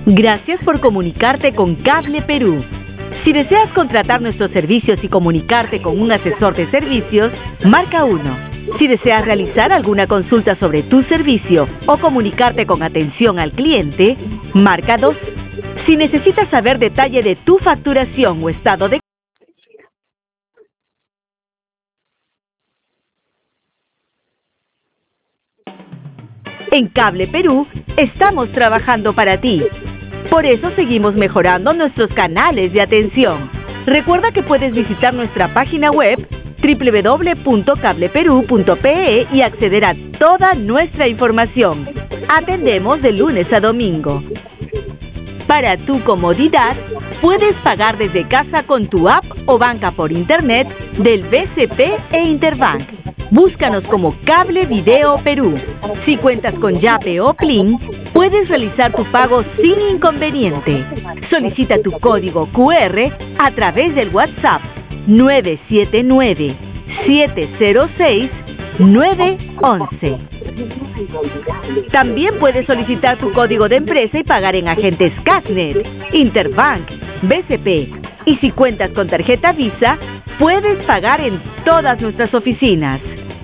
Gracias por comunicarte con Cable Perú. Si deseas contratar nuestros servicios y comunicarte con un asesor de servicios, marca 1. Si deseas realizar alguna consulta sobre tu servicio o comunicarte con atención al cliente, marca 2. Si necesitas saber detalle de tu facturación o estado de En Cable Perú, estamos trabajando para ti. Por eso seguimos mejorando nuestros canales de atención. Recuerda que puedes visitar nuestra página web www.cableperu.pe y acceder a toda nuestra información. Atendemos de lunes a domingo. Para tu comodidad, puedes pagar desde casa con tu app o banca por internet del BCP e Interbank. Búscanos como Cable Video Perú. Si cuentas con Yape o Plin, puedes realizar tu pago sin inconveniente. Solicita tu código QR a través del WhatsApp 979-706-911. También puedes solicitar tu código de empresa y pagar en agentes Casnet, Interbank, BCP. Y si cuentas con tarjeta Visa, puedes pagar en todas nuestras oficinas.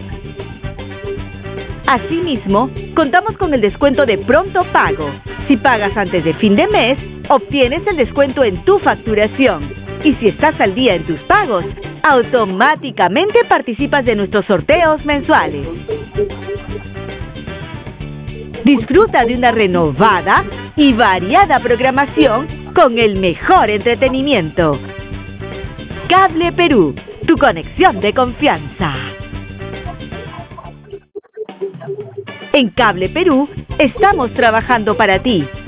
Asimismo, contamos con el descuento de pronto pago. Si pagas antes de fin de mes, obtienes el descuento en tu facturación. Y si estás al día en tus pagos, automáticamente participas de nuestros sorteos mensuales. Disfruta de una renovada y variada programación con el mejor entretenimiento. Cable Perú, tu conexión de confianza. En Cable Perú, estamos trabajando para ti.